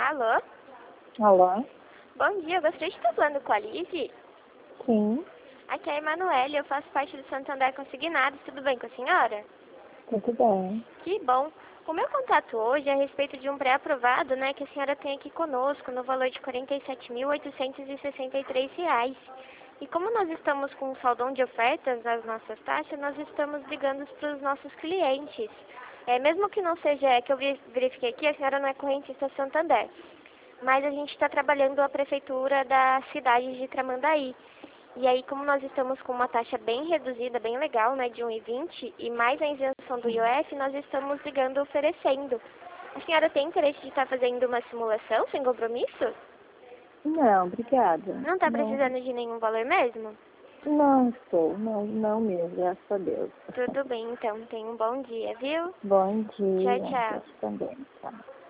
Alô? Alô? Bom dia, eu gostaria de estar falando com a Lizy. Sim, Aqui é a Emanuele, eu faço parte do Santander Consignados, tudo bem com a senhora? tudo bem. Que bom. O meu contato hoje é a respeito de um pré-aprovado, né, que a senhora tem aqui conosco, no valor de R$ 47.863. E como nós estamos com um saldão de ofertas nas nossas taxas, nós estamos ligando para os nossos clientes. Mesmo que não seja, que eu verifiquei aqui, a senhora não é correntista Santander. Mas a gente está trabalhando a prefeitura da cidade de Tramandaí. E aí, como nós estamos com uma taxa bem reduzida, bem legal, né, de 1,20 e mais a isenção do IOF, nós estamos ligando oferecendo. A senhora tem interesse de estar fazendo uma simulação sem compromisso? Não, obrigada. Não está Não, precisando de nenhum valor mesmo? não estou, não mesmo, graças a Deus. Tudo bem, então. Tenha um bom dia, viu? Bom Tchau, dia, tchau. você também, tá?